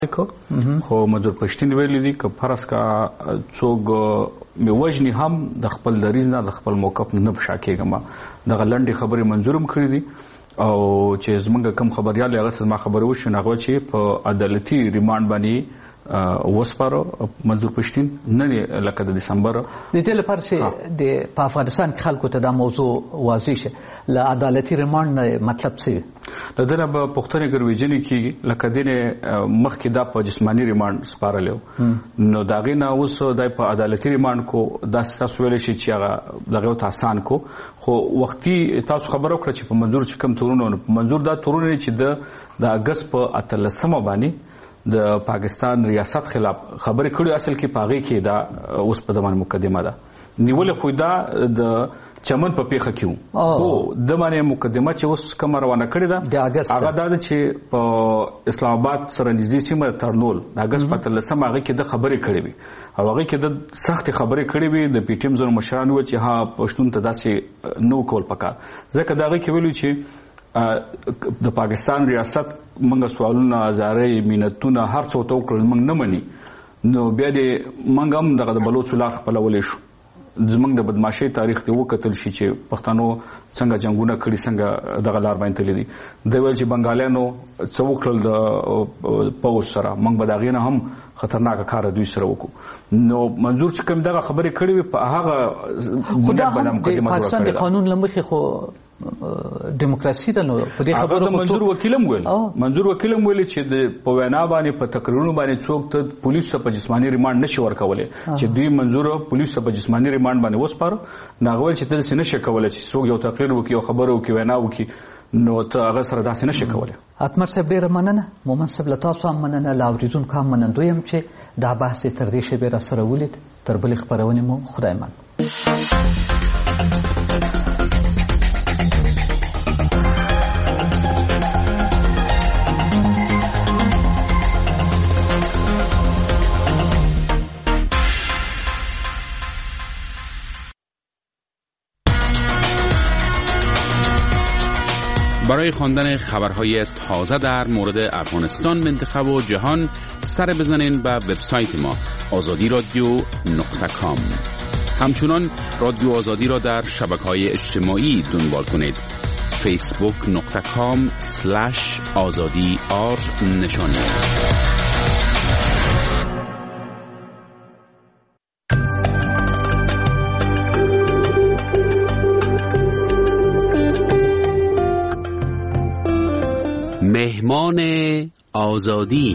خو منظور پښتين ویلي دي که فرض کا څوک میوجنی هم د خپل دریز نه د خپل موقف نه بشاکېږم د غلندې خبرې منظورم کړې دي او چې زمونږ کم خبريال هغه سم خبرو وشو نغو چې په عدالتي ریماند باندې وسپارو منظور پښتين نه لکه د دسمبر د دې لپاره چې د افغانستان خلکو ته دا موضوع واضح شي له عدالتي ریماند مطلب څه د دې په پښتني ګرویجنې کې لکه دینه مخکې دا په جسمانی ریماند سپارلو نو داغه نه اوس د په عدالتي ریماند کو دا تاسو ویل شي چې هغه دغه ته آسان کو خو وختي تاسو خبرو کړ چې په منظور چې کم تورونه منظور دا تورونه چې د اگست په 13 باندې د پاکستان ریاست خلاف خبرې کړې اصل کې پاغي کې دا اوس په دمن مقدمه ده نیول خو دا د چمن په پیخه کیو خو د باندې مقدمه چې اوس کوم روانه کړې ده هغه دا چې په اسلام آباد سره نږدې سیمه ترنول د اگست په 13 هغه کې د خبرې کړې وي او هغه کې د سخت خبرې کړې وي د پی ټی ایم زونو مشران و چې ها پښتون ته داسې نو کول پکار ځکه دا هغه کې ویلو چې د پاکستان ریاست منګه سوالونه زارې مينتونه هر څه تو کړل منګ نه مني نو بیا دې منګ هم دغه بلوچ لا خپل ولې شو زمنګ د بدمعشي تاریخ ته وکتل شي چې پښتنو څنګه جنگونه کړي څنګه دغه لار باندې تللی دی ویل چې بنگالیانو څوکړل د پوس سره منګ بداغینه هم خطرناک کار دوی سره وکړو نو منظور چې کوم دغه خبرې کړې وي په هغه بنیاد باندې مقدمه پاکستان د قانون لمخې خو دیموکراسي ده نو په دې خبرو منظور وکیلم ویل چې د په وینا باندې په تقریرونو باندې څوک ته پولیس ته په جسمانی ریماند نشي ورکولای چې دوی منظور پولیس ته په جسمانی ریماند باندې وسپارو ناغول چې تل سینه شکول چې څوک یو تقریر وکي او خبرو وکي وینا وکي نو ته هغه سره داسې نشي کولای اتمر صاحب ډیر مننه مومن صاحب له تاسو هم مننه لاوریدون کوم منندویم چې دا بحث تر دې شی به را سره ولید تر بل خبرونه مو خدای مان برای خواندن خبرهای تازه در مورد افغانستان، منطقه و جهان سر بزنین به وبسایت ما azadi.radio.com. همچنان رادیو آزادی را در شبکه‌های اجتماعی دنبال کنید. facebook.com/azadi_r نشانی است. مهمان آزادی.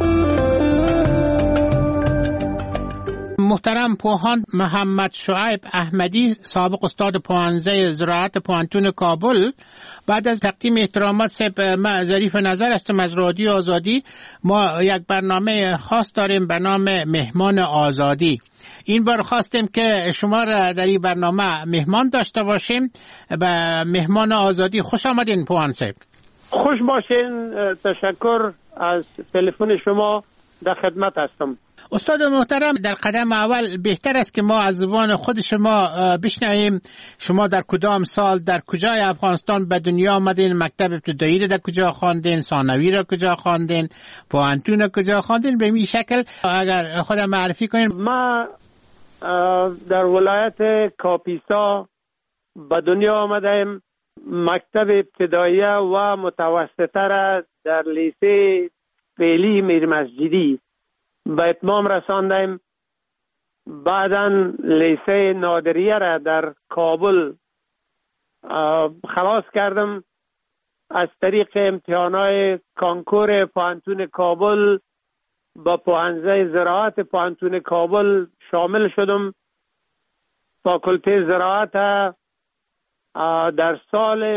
محترم پوهان محمد شعیب احمدی، سابق استاد پوهنځی زراعت پوهنتون کابل، بعد از تقدیم احترامات ما ظریف نظر هستم از رادیو آزادی. ما یک برنامه خاص داریم به نام مهمان آزادی. این بار خواستیم که شما را در این برنامه مهمان داشته باشیم. به مهمان آزادی خوش آمدین پوهان صاحب. خوش باشین. تشکر از تلفن شما، در خدمت هستم. استاد محترم، در قدم اول بهتر است که ما از زبان خود شما بشنویم شما در کدام سال در کجای افغانستان به دنیا آمدین، مکتب ابتدایی را در کجا خواندین، ثانوی را کجا خواندین، پوهنتون را کجا خواندین، به این شکل اگر خودم معرفی کنین. ما در ولایت کاپیسا به دنیا آمدیم. مکتب ابتدایی و متوسطه را در لیسه فعلی میرمسجدی به اتمام رساندیم. بعداً لیسه نادریه را در کابل خلاص کردم. از طریق امتحانات کانکور پوهنتون کابل با پوهنځی زراعت پوهنتون کابل شامل شدم. فاکولته زراعت در سال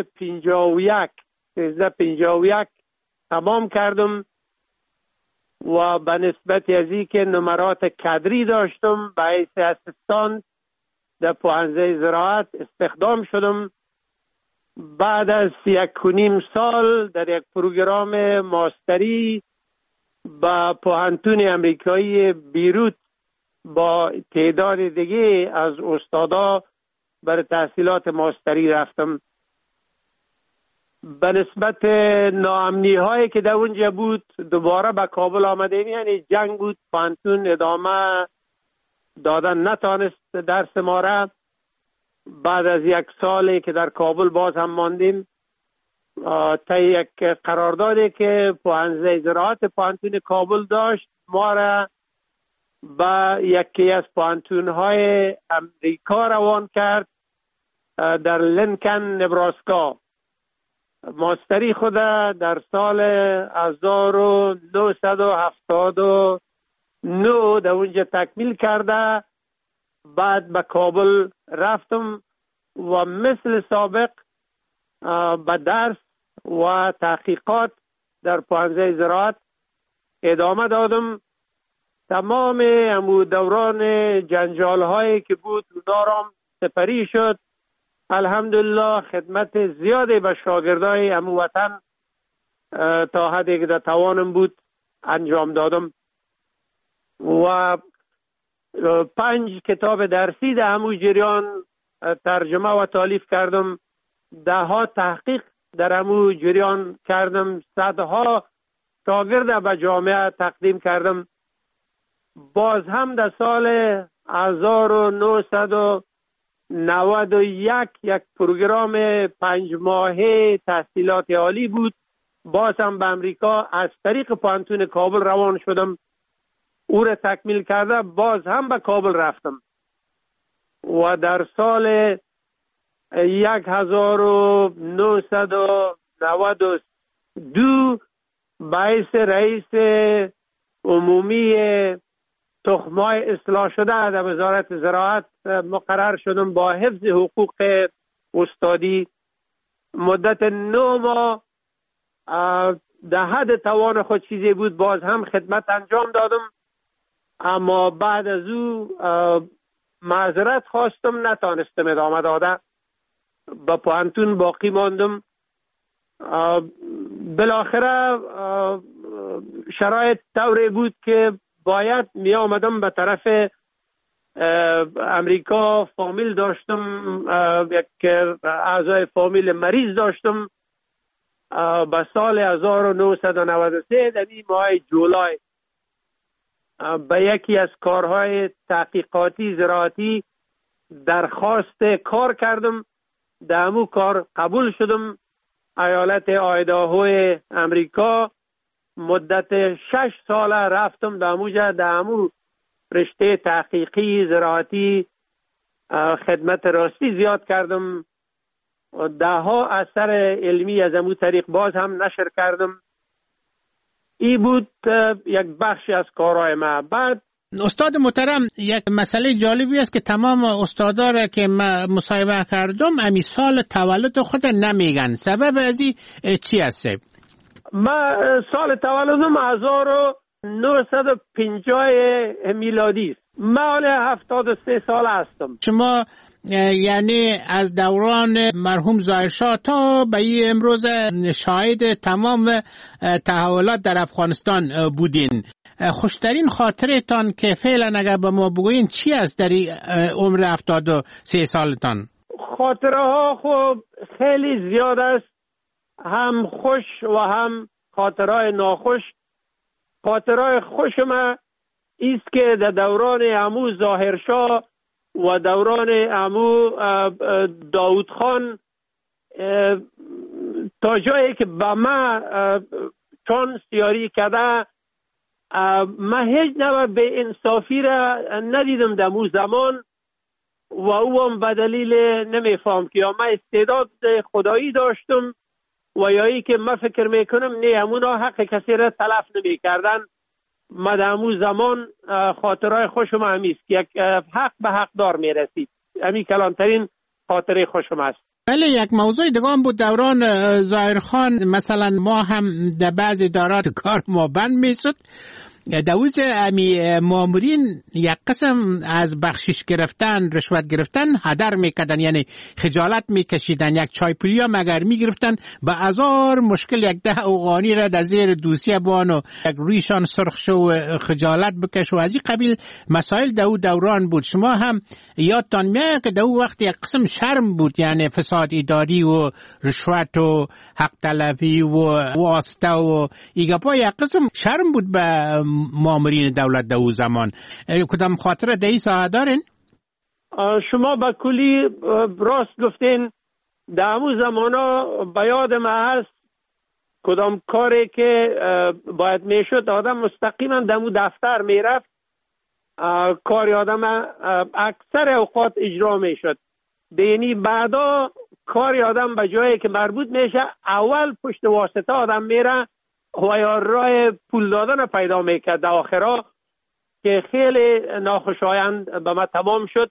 1351 تمام کردم و به نسبت از این که نمرات کدری داشتم به حیث اسیستانت در پوهنځی زراعت استخدام شدم. بعد از 1.5 سال در یک پروگرام ماستری به پوهنتون امریکایی بیروت با تعداد دیگه از استادا برای تحصیلات ماستری رفتم. به نسبت ناامنی هایی که در اونجا بود دوباره به کابل آمدیم. یعنی جنگ بود، پانتون ادامه دادن نتانست درس ما را. بعد از 1 سالی که در کابل باز هم ماندیم تا یک قراردادی که پوهنځی زراعت پانتون کابل داشت ما را به یکی از پانتون‌های امریکا روان کرد در لینکن نبراسکا. ماستری خود در سال 1979 در اونجا تکمیل کرده. بعد به کابل رفتم و مثل سابق به درس و تحقیقات در پوهنځی زراعت ادامه دادم. تمام دوران جنجال هایی که بود اونا را سپری شد. الحمدلله خدمت زیادی به شاگردای وطن تا حدی که در توانم بود انجام دادم و 5 کتاب درسی در همون جریان ترجمه و تالیف کردم. 10 تحقیق در همون جریان کردم. 100 شاگرد به جامعه تقدیم کردم. باز هم در سال 1991 یک پروگرام 5 ماهه تحصیلات عالی بود. باز هم به امریکا از طریق پانتون کابل روان شدم. او را تکمیل کرده باز هم به کابل رفتم و در سال 1992 باعث رئیس عمومی تخمای اصلاح شده در وزارت زراعت مقرر شدم با حفظ حقوق استادی. مدت 9 ماه در حد توان خود چیزی بود باز هم خدمت انجام دادم. اما بعد از او معذرت خواستم، نتانستم ادامه داده، با پانتون باقی ماندم. بالاخره شرایط طوری بود که باید می آمدم به طرف امریکا. فامیل داشتم، یک اعضای فامیل مریض داشتم. به سال 1993 در ماه جولای به یکی از کارهای تحقیقاتی زراعتی درخواست کار کردم. در همون کار قبول شدم. ایالت آیداهو امریکا مدت 6 سال رفتم در همون رشته تحقیقی زراعتی خدمت راستی زیاد کردم. 10 اثر علمی از همون طریق باز هم نشر کردم. ای بود یک بخشی از کارهای ما. بعد استاد محترم، یک مسئله جالبی است که تمام استادا را که من مصاحبه کردم امی سال تولد خود نمیگن. سبب ازی چی است؟ من سال تولدم 1950 میلادی است. من 73 سال هستم. شما یعنی از دوران مرحوم ظاهرشاه تا به امروز شاهد تمام تحولات در افغانستان بودین. خوشترین خاطرتان که فعلا اگر به ما بگوین چی است در عمر 73 سالتان؟ خاطره ها خب خیلی زیاد است، هم خوش و هم خاطرهای ناخوش. خاطرهای خوش ما ایست که در دوران عمو ظاهرشاه و دوران عمو داود خان تا جایی که به ما چون سیاری کرده، من هیچ نوع به انصافی را ندیدم در اون زمان و او هم به دلیل نمیفهم که یا من استعداد خدایی داشتم و یا ای که من فکر میکنم نه همونا حق کسی را تلف نمی کردن. من در اون زمان خاطرهای خوشم همیست که یک حق به حق دار می رسید. همین کلانترین خاطره خوشم است. بله، یک موضوع دیگه هم بود دوران ظاهرخان. مثلا ما هم در بعض ادارات کار ما بند می شد دوز امی مامورین یک قسم از بخشش گرفتن، رشوت گرفتن هدر میکردن، یعنی خجالت میکشیدن. یک چای پولیا مگر میگرفتن به هزار مشکل یک 10 اوغانی را در زیر دوسیه بان و یک رویشان سرخ شو و خجالت بکش و از این قبیل مسائل دوران بود. شما هم یادتان میاد که دو وقت یک قسم شرم بود، یعنی فساد اداری و رشوت و حق طلبی و واسطه و ایگپا یک قسم شرم بود به مامورین دولت دو زمان. کدام خاطره در این ساحه دارین؟ شما به کلی راست گفتین. در همون زمانا به یاد ما هست کدام کاری که باید میشد آدم مستقیما در اون دفتر میرفت، کاری آدم اکثر اوقات اجرا میشد. یعنی بعدا کاری آدم به جایی که مربوط میشه اول پشت واسطه آدم میره و یا راه پول دادن پیدا میکرد در آخرا که خیلی ناخوشایند به ما تمام شد.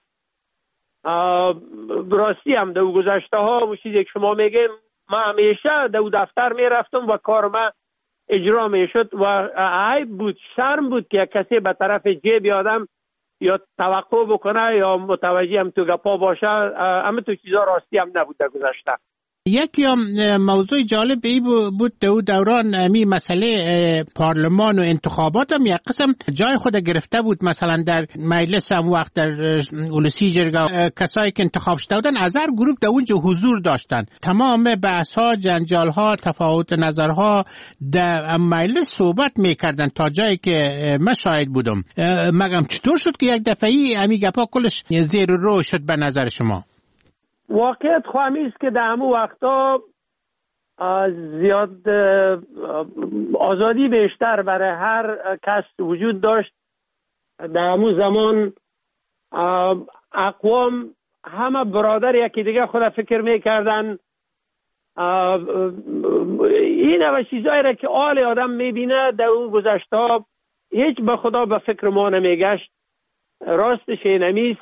راستی هم در گذشته ها و چیزی که شما میگیم ما همیشه در دفتر میرفتم و کار ما اجرا میشد و عیب بود، شرم بود که کسی به طرف جیب آدم یا توقع بکنه یا متوجه هم تو گپا باشه. همه تو چیزا راستی هم نبود در گذشته. یکی موضوع جالب ای بود دوران امی مسئله پارلمان و انتخابات هم یک قسم جای خود گرفته بود. مثلا در مجلس هم وقت در اولسی جرگا کسایی که انتخاب شده بودن از هر گروه در اونجا حضور داشتن. تمام بحث ها، جنجال ها، تفاوت نظرها در مجلس صحبت میکردن تا جایی که من شاهد بودم. مگم چطور شد که یک دفعی امی گپا کلش زیر رو شد به نظر شما؟ واقعیت خواهمی است که در همون وقتا زیاد آزادی بیشتر برای هر کس وجود داشت. در همون زمان اقوام همه برادر یکی دیگه خود فکر میکردن. این همه چیزایی را که آل آدم میبینه در اون گذشته ها هیچ به خدا به فکر ما نمیگشت. راستش اینمیست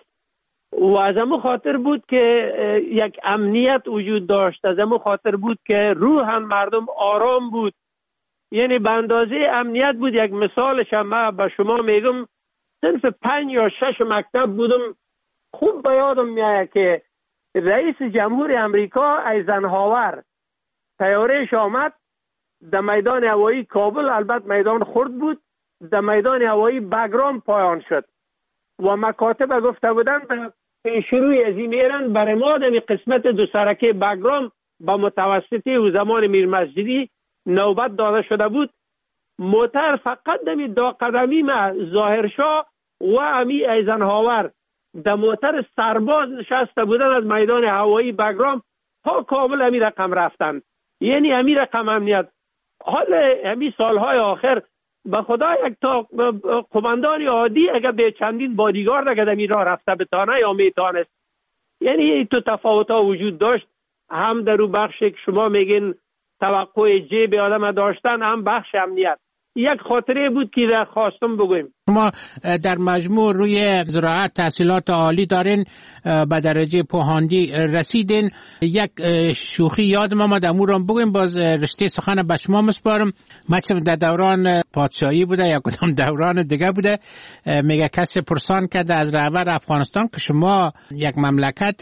و از همون خاطر بود که یک امنیت وجود داشت، از همون خاطر بود که روحاً مردم آرام بود. یعنی به اندازه امنیت بود. یک مثالش هم من به شما میگم، صرف 5 یا 6 مکتب بودم. خوب به یادم میاد که رئیس جمهور امریکا ایزنهاور طیارهش آمد در میدان هوایی کابل، البته میدان خرد بود، در میدان هوایی بگرام پایان شد و مکاتب گفته بودن به شروع از این میرن برای ما دمی قسمت دو سرکه بگرام با متوسطی و زمان میر مسجدی نوبت داده شده بود. موتر فقط دمی دا قدمی ما ظاهرشاه و امی ایزنهاور در موتر سرباز نشسته بودن از میدان هوایی بگرام تا کابل امی رقم رفتن. یعنی امی رقم امنیت. حال امی سالهای آخر به خدا یک تا قماندان عادی اگر به چندین بادیگارد اگر در راه رفته بتانه یا میتانست. یعنی تو تفاوت ها وجود داشت، هم در اون بخش که شما میگین توقع جیب آدم داشتن، هم بخش امنیت. یک خاطره بود که در خواستم بگویم. شما در مجموع روی زراعت تحصیلات عالی دارین، به درجه پوهاندی رسیدین. یک شوخی یادم آمد امورم بگویم، باز رشته سخن به شما مسپارم. مچم در دوران پادشاهی بوده یا کدام دوران دیگه بوده، میگه کسی پرسان کرده از رهبر افغانستان که شما یک مملکت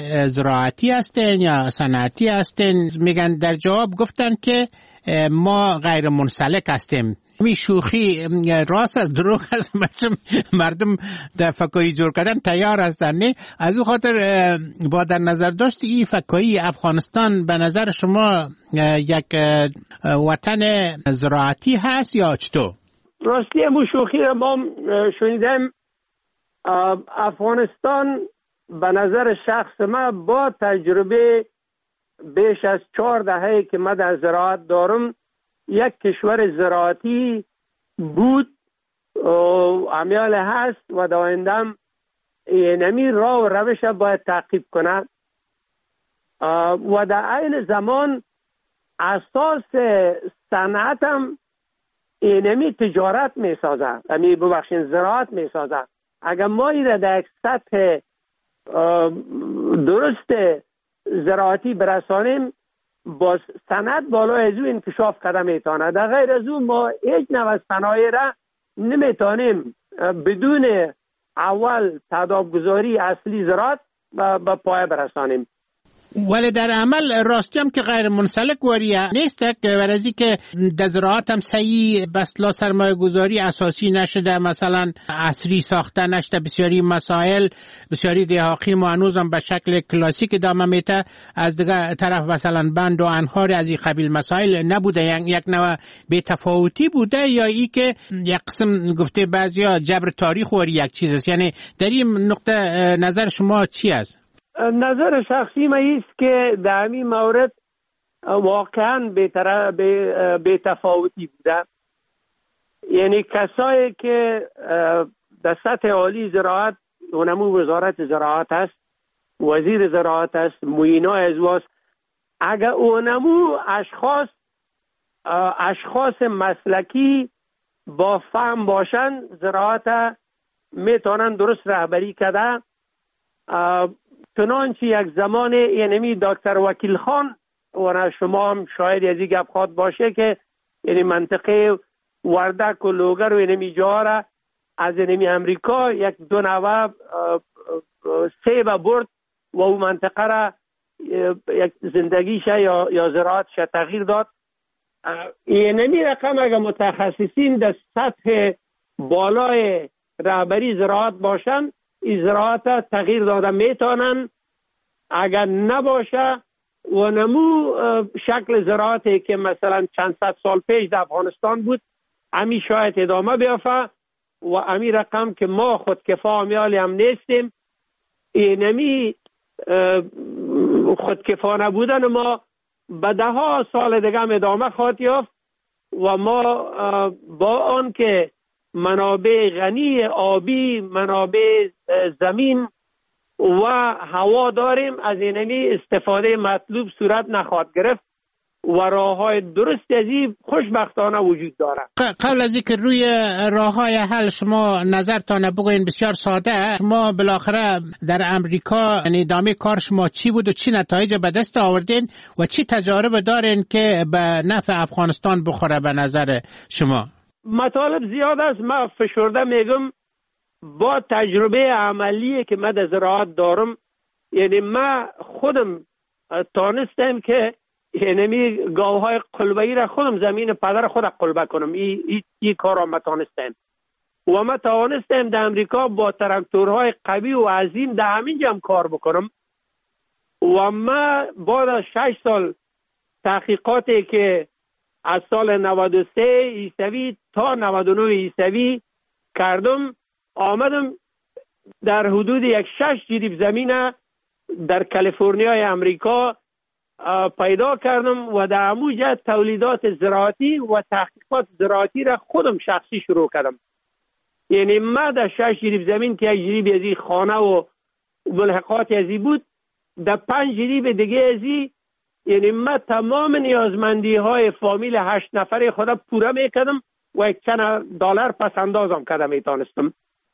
زراعتی هستین یا صنعتی هستین؟ میگن در جواب گفتن که ما غیر منسلک هستیم. می شوخی راست از دروغ است؟ مردم در فکایی جور کردن تیار هستن، نه؟ از اون خاطر با در نظر داشت این فکایی افغانستان به نظر شما یک وطن زراعتی هست یا چطور؟ راستی همون شوخی را ما شنیدم. افغانستان به نظر شخص ما با تجربه بیش از 4 دهه که من در زراعت دارم یک کشور زراعتی بود، امیال هست و در آینده اینمی راه و روش باید تعقیب کنه و در عین زمان اساس صنعت هم اینمی تجارت می سازه، یعنی ببخشین زراعت می سازه. اگر ما این در یک سطح درست زراعتی برسانیم با صنعت بالا از او انکشاف کرده میتونه. در غیر از او ما هیچ نوع صنایع را نمیتونیم بدون اول تدابگذاری اصلی زراعت به پایه برسانیم. ولی در عمل راستی هم که غیر منسلک وریه نیست که ورزی که در زراعت هم صحیح بسلا سرمایه گذاری اساسی نشده، مثلا عصری ساخته نشده، بسیاری مسائل بسیاری دهاقی ما هنوز هم به شکل کلاسیک ادامه میته، از دیگه طرف مثلا بند و انهار از این قبیل مسائل نبوده، یک نوع بی تفاوتی بوده، یا ای که یک قسم گفته بعضیا جبر تاریخ وری یک چیز است. یعنی در این نقطه نظر شما چی است؟ نظر شخصی ما است که در این مورد واقعا بی تفاوتی بوده. یعنی کسایی که در سطح عالی زراعت، اونمو وزارت زراعت است، وزیر زراعت است، معینای ازواست، اگر اونمو اشخاص مسلکی با فهم باشن، زراعت میتونن درست رهبری کرده. چنانچه یک زمان یعنی دکتر وکیل خان و شما هم شاید از این گپ خواد باشه که یعنی منطقه وردک و لوگر و یعنی جا را از یعنی امریکا یک دو نوع سیب برد و اون منطقه را یک زندگیش یا زراعتش تغییر داد. یعنی رقم اگر متخصصین در سطح بالای رهبری زراعت باشن، این زراعت تغییر داده میتونن. اگر نباشه و نمو شکل زراعتی که مثلا چند صد سال پیش در افغانستان بود، امی شاید ادامه بیافه و امی رقم که ما خودکفا امیالی هم نیستیم، اینمی خودکفا نبودن ما به ده ها سال دیگه هم ادامه خواهد یافت و ما با آن که منابع غنی آبی، منابع زمین و هوا داریم، از اینمی استفاده مطلوب صورت نخواهد گرفت و راه‌های درست از این خوشبختانه وجود داره. قبل از اینکه روی راه‌های حل شما نظرتان بگوین، بسیار ساده، شما بالاخره در امریکا ادامه کار شما چی بود و چی نتایج به دست آوردین و چی تجارب دارین که به نفع افغانستان بخوره به نظر شما؟ مطالب زیاد است. من فشرده میگم با تجربه عملی که من در زراعت دارم، یعنی من خودم تانستم که یعنی گاوهای قلبه‌ای را خودم زمین پدر خود قلبه کنم. این کار را من تانستم و من توانستم در امریکا با تراکتورهای قوی و عظیم در همینجا هم کار بکنم و من بعد از 6 سال تحقیقاتی که از سال 93 عیسوی تا 99 عیسوی کردم، آمدم در حدود 6 جریب زمین در کالیفرنیای امریکا پیدا کردم و در همونجا تولیدات زراعتی و تحقیقات زراعتی را خودم شخصی شروع کردم. یعنی من در 6 جریب زمین که یک جریب ازی خانه و ملحقات ازی بود، در 5 جریب دیگه ازی یعنی من تمام نیازمندی های فامیل 8 نفره خودم پوره میکردم و یک چند دلار پس اندازم کردم میتونستم.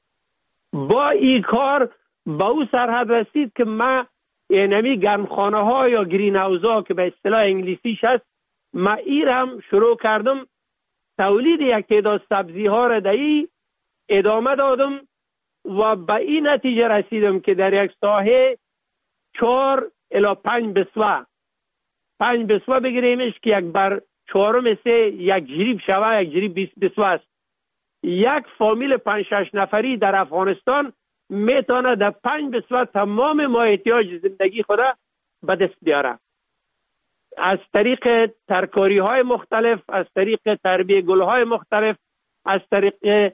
با این کار به او سرحد رسید که من یعنی گرمخانه ها یا گرین هاوس ها که به اصطلاح انگلیسیش هست، من این هم شروع کردم تولید یک تعداد سبزی ها را در این ادامه دادم و به این نتیجه رسیدم که در یک ساحه 4 الی 5 بسوه 5 بسوه بگیریمش که یک بر 4 یک جریب شوه، یک جریب 20 بسوه است. یک فامیل 5-6 نفری در افغانستان میتونه در 5 بسوه تمام ما احتیاج زندگی خود به دست بیاره. از طریق ترکاری های مختلف، از طریق تربیه گل های مختلف، از طریق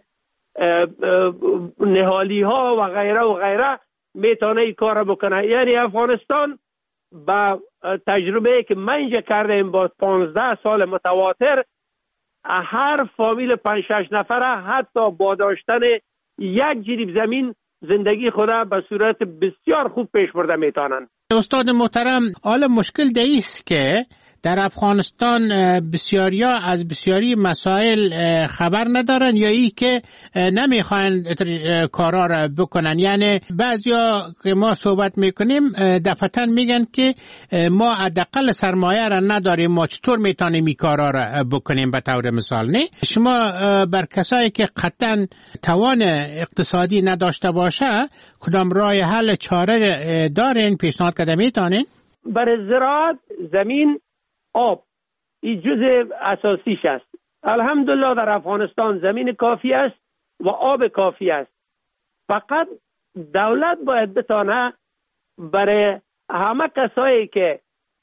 نهالی ها و غیره و غیره میتونه این کار بکنه. یعنی افغانستان با تجربه که من اینجا کردم با 15 سال متواتر، هر فامیل 5-6 نفره حتی با داشتن یک جریب زمین زندگی خدا به صورت بسیار خوب پیش برده میتونن. استاد محترم، حالا مشکل دیست که در افغانستان بسیاریا از بسیاری مسائل خبر ندارن یا ای که نمیخوان کارا را بکنن. یعنی بعضیا که ما صحبت میکنیم دفعتاً میگن که ما حداقل سرمایه را نداریم، ما چطور میتونیم این کارا را بکنیم به طور مثال. نه شما بر کسایی که قطعاً توان اقتصادی نداشته باشه کدام راه حل چاره دارین پیشنهاد کرده میتونین؟ برای زراعت زمین، آب این جزء اساسیش است. الحمدلله در افغانستان زمین کافی است و آب کافی است. فقط دولت باید بتانه برای همه کسایی که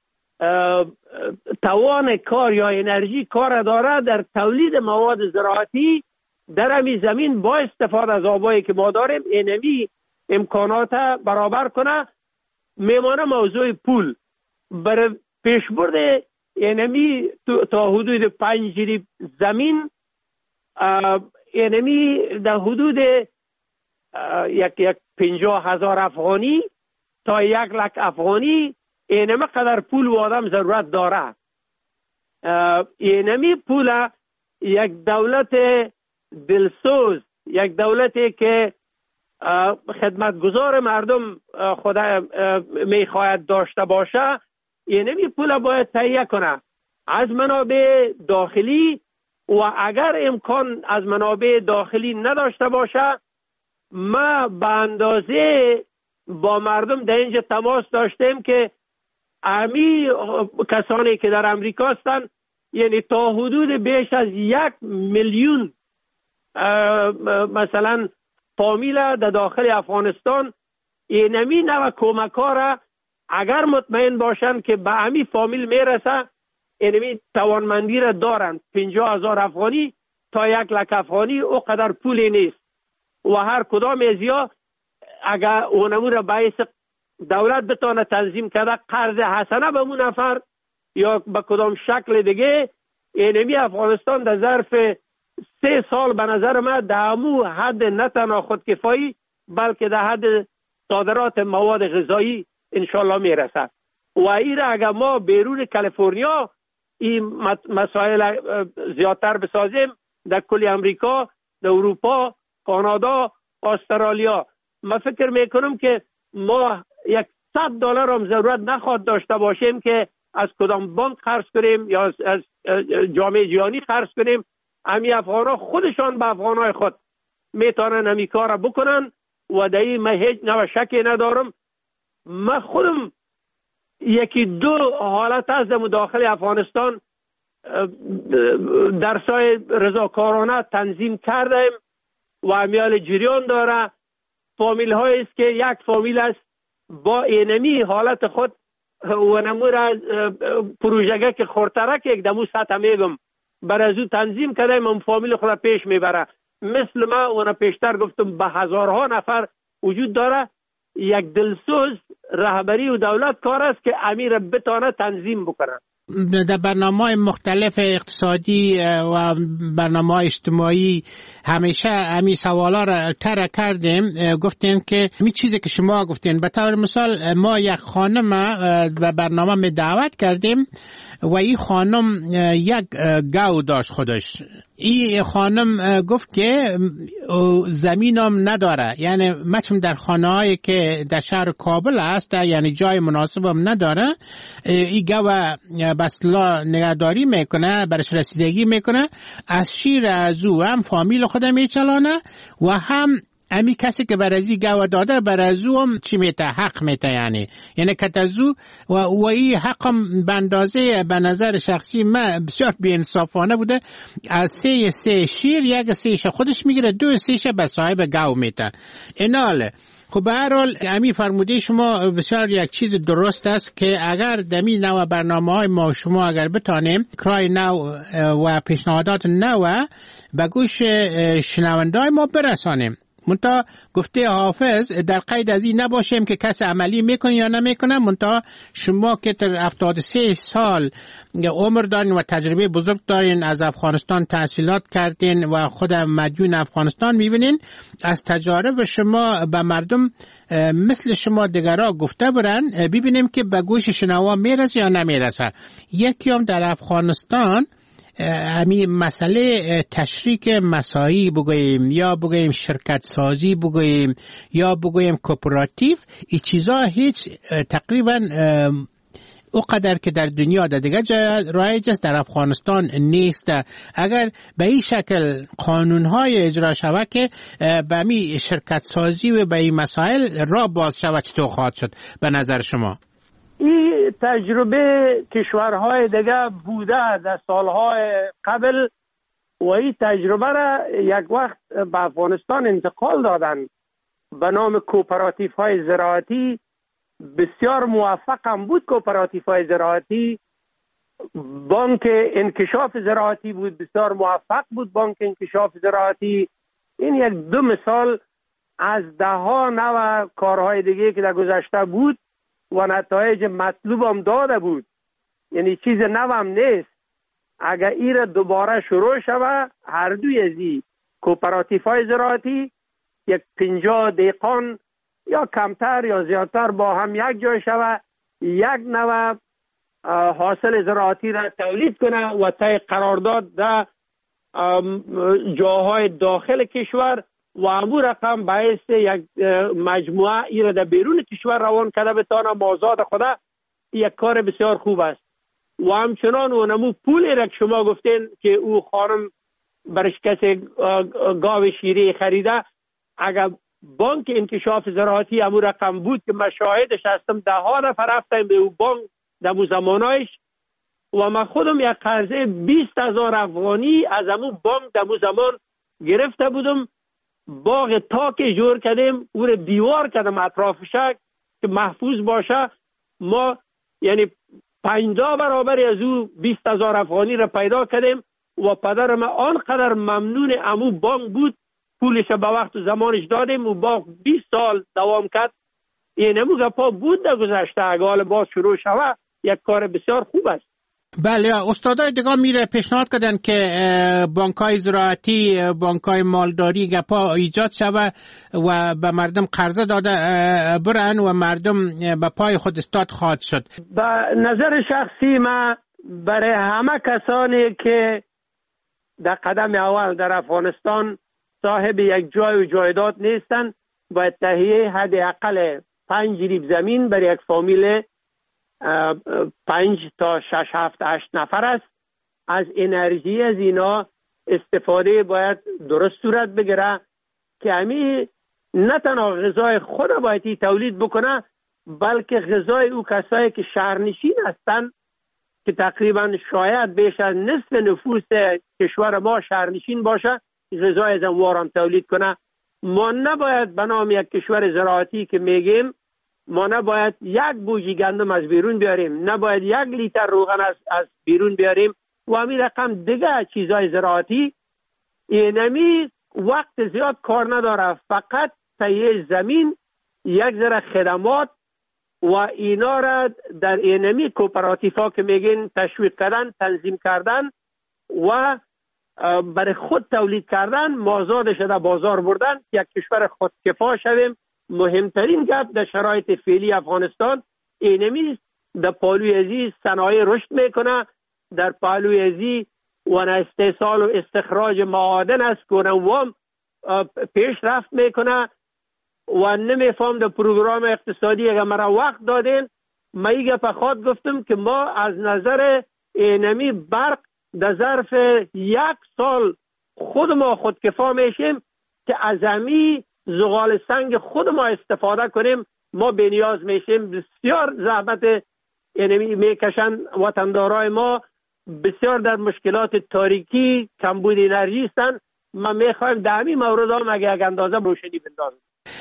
توان کار یا انرژی کار داره در تولید مواد زراعتی در همین زمین با استفاده از آبایی که ما داریم اینمی امکانات برابر کنه. میمانه موضوع پول برای پیشبرد اینمی تا حدود 5 جریب زمین، اینمی در حدود یک 50,000 افغانی تا 100,000 افغانی اینمی قدر پول و آدم ضرورت داره. اینمی پول یک دولت دلسوز، یک دولتی که خدمتگزار مردم خدا میخواهد داشته باشه، اینمی پول باید تهیه کنه از منابع داخلی و اگر امکان از منابع داخلی نداشته باشه ما به اندازه با مردم در اینجا تماس داشتیم که امی کسانی که در امریکا هستند یعنی تا حدود بیش از 1,000,000 مثلا فامیل در داخل افغانستان اینمی نوع کمک ها را اگر مطمئن باشند که به امی فامیل میرسه اینمی توانمندی را دارند. 50,000 افغانی تا 1,00,000 افغانی او قدر پولی نیست و هر کدام ازیا اگر اونمو را باعث دولت بتانه تنظیم کرده قرض حسنه به اون نفر یا به کدام شکل دیگه اینمی افغانستان در ظرف 3 سال به نظر من در همو حد نه تنها خودکفایی بلکه در حد صادرات مواد غذایی انشالله میرسد و این را اگر ما بیرون کالیفرنیا این مسائل زیادتر بسازیم در کل امریکا، در اروپا، کانادا، استرالیا، من فکر میکنم که ما $100 هم ضرورت نخواد داشته باشیم که از کدام بانک قرض کنیم یا از جامعه جهانی قرض کنیم. امی افغان‌ها خودشان به افغان‌های خود میتونن امی کار بکنن و در این من هیچ نوع شکی ندارم. من خودم 1-2 حالت از داخل افغانستان درسای رضاکارانه تنظیم کردیم و امیال جریان داره. فامیل هایی است که یک فامیل است با اینمی حالت خود و نمور پروژه که خورترک یک دمو سطح میگم برای زو تنظیم کردیم اون فامیل خود پیش میبره. مثل ما اونا پیشتر گفتم به هزارها نفر وجود داره. یک دلسوز رهبری و دولت کار است که امیر بتانه تنظیم بکنه. در برنامه‌های مختلف اقتصادی و برنامه‌های اجتماعی همیشه همین سوالا را طرح کردیم. گفتیم که همین چیزی که شما گفتین به طور مثال ما یک خانم به برنامه می دعوت کردیم و این خانم یک گاو داشت خودش. این خانم گفت که زمینم نداره، یعنی مچم در خانه‌هایی که در شهر کابل است یعنی جای مناسبم نداره. این گاو بسلا نگهداری میکنه، برش رسیدگی میکنه، از شیر از او هم فامیل خود میچلانه و هم امی کسی که برازی گاو داده برازو هم چی میته حق میته یعنی کتازو و این حقم به اندازه به نظر شخصی من بسیار بی‌انصافانه بوده. از 3 شیر یک 3 خودش میگیره، 2 3 به صاحب گاو میته. ایناله خب به هر حال امی فرموده شما بسیار یک چیز درست است که اگر دمی نوع برنامه‌های ما شما اگر بتانیم کرای نو و پیشنهادات نو به گوش شنونده‌های ما برسانیم. منتها گفته حافظ در قید از این نباشیم که کسی عملی میکنه یا نمیکنه. منتها شما که در 73 سال عمر دارین و تجربه بزرگ دارین، از افغانستان تحصیلات کردین و خود مدیون افغانستان میبینین، از تجارب شما به مردم مثل شما دیگرها گفته برن ببینیم که به گوش شنوا میرسه یا نمیرسه. یکی هم در افغانستان همین مسئله تشریک مساعی بگوییم یا بگوییم شرکت سازی بگوییم یا بگوییم کوپراتیو، این چیزا هیچ تقریبا اونقدر که در دنیا در دیگه جای رایج است در افغانستان نیست. اگر به این شکل قانونهای اجرا شود که به همین شرکت سازی و به این مسائل را باز شود، چطور خواهد شد به نظر شما؟ این تجربه کشورهای دیگه بوده در سالهای قبل و این تجربه را یک وقت به افغانستان انتقال دادن به نام کوپراتیف های زراعتی. بسیار موفق هم بود کوپراتیف های زراعتی. بانک انکشاف زراعتی بود، بسیار موفق بود بانک انکشاف زراعتی. این یک دو مثال از ده ها نوع کارهای دیگه که در گذشته بود و نتایج مطلوب هم داده بود، یعنی چیز نو هم نیست. اگر این را دوباره شروع شود، هر دوی از این کوپراتیف های زراعتی یک 50 دهقان یا کمتر یا زیادتر با هم یک جای شود، یک نوع حاصل زراعتی را تولید کنه و طی قرارداد در جاهای داخل کشور و امو رقم باعث یک مجموعه ای را در بیرون کشور روان کرده بتانه بازار خدا. یک کار بسیار خوب است. و همچنان اونمو پولی را که شما گفتین که او خانم برش کسی گاو شیری خریده، اگر بانک انکشاف زراعتی امو رقم بود که من شاهدش هستم، 10 نفر رفتیم به او بانک در زمانایش و من خودم یک قرضه 20,000 افغانی از امو بانک در زمان گرفته بودم. باغ تاک جور کردیم، او رو دیوار کردم اطرافش که محفوظ باشه. ما یعنی 50 برابر از او 20,000 افغانی را پیدا کردیم و پدرم آنقدر ممنون امو بانک بود، پولش به وقت و زمانش دادیم و باغ 20 سال دوام کرد. این امو گپا بود در گذشته، اگر باز شروع شود یک کار بسیار خوب است. بله، استادای دیگه میره پیشنهاد کردن که بانک‌های زراعتی، بانک‌های مالداری گپا ایجاد شوه و به مردم قرضه داده برن و مردم به پای خود استاد خواهد شد. به نظر شخصی من برای همه کسانی که در قدم اول در افغانستان صاحب یک جای و جایداد نیستن، باید تهیه حداقل 5 ریب زمین برای یک فامیل 5 تا 6 7 8 نفر است. از انرژی از اینا استفاده باید درست صورت بگیره که همین نه تنها غذای خود باید تولید بکنه، بلکه غذای او کسایی که شهرنشین هستن که تقریبا شاید بیش از نصف نفوس کشور ما شهرنشین باشه، غذای از انوارم تولید کنه. ما نباید به نام یک کشور زراعتی که میگیم، ما نباید یک بوجی گندم از بیرون بیاریم، نباید 1 لیتر روغن از بیرون بیاریم و همین رقم دیگه چیزای زراعتی. اینمی وقت زیاد کار نداره، فقط تهیه زمین، یک ذره خدمات و اینا را در اینمی کوپراتیف ها که میگین تشویق کردن، تنظیم کردن و برای خود تولید کردن، مازادش در بازار بردن، یک کشور خودکفا شویم. مهمترین گپ در شرایط فعلی افغانستان اینمی در پالوی ازی صنایع رشد میکنه، در پالوی ازی و استحصال و استخراج معادن است که اونم پیش رفت میکنه و نمیفهم در پروگرام اقتصادی اگر مرا وقت دادین من ایگه پخواد گفتم که ما از نظر اینمی برق در ظرف 1 سال خود ما خودکفا میشیم که از همی زغال سنگ خود ما استفاده کنیم. ما به نیاز میشیم. بسیار زحمت اینمی میکشن وطندارای ما، بسیار در مشکلات تاریکی، کمبود انرژی هستند. ما میخوایم در همین مورد هم اگه اندازه روشنی بندازیم.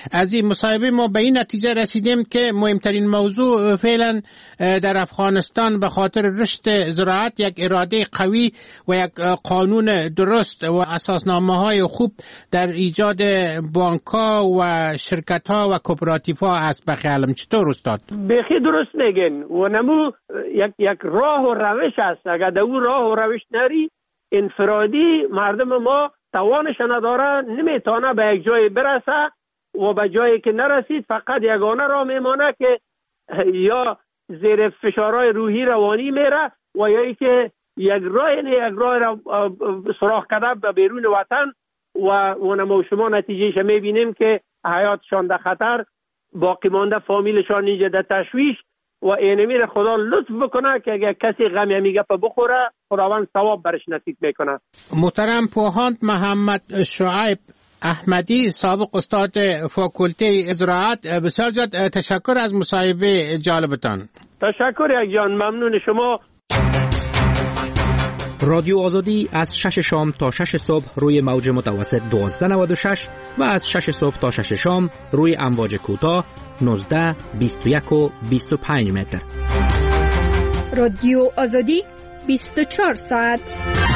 از این مصاحبه ما به این نتیجه رسیدیم که مهمترین موضوع فعلا در افغانستان به خاطر رشد زراعت یک اراده قوی و یک قانون درست و اساسنامه‌های خوب در ایجاد بانک‌ها و شرکت‌ها و کوپراتیف‌ها است. به خیالم چطور استاد؟ بخی درست میگن و نمو یک راه و روش است. اگر در اون راه و روش نری انفرادی مردم ما توانش نداره، نمیتونه به یک جای برسه و به جایی که نرسید فقط یگانه راه میمانه که یا زیر فشارهای روحی روانی میره و یا ای که یک راه را سراغ کرده به بیرون وطن و نما شما نتیجهش میبینیم که حیاتشان در خطر، باقی مانده فامیلشان اینجا در تشویش و اینمیر خدا لطف بکنه که اگر کسی غم یمیگه پا بخوره خداوند ثواب برش نصیب میکنه. محترم پوهاند محمد شعیب احمدی، سابق استاد فاکولته زراعت، بسیار زیاد تشکر از مصاحبه جالبتان. تشکر یک جان، ممنون شما. رادیو آزادی از 6 شام تا 6 صبح روی موج متوسط 1296 و از 6 صبح تا 6 شام روی امواج کوتاه 19، 21 و 25 متر. رادیو آزادی 24 ساعت.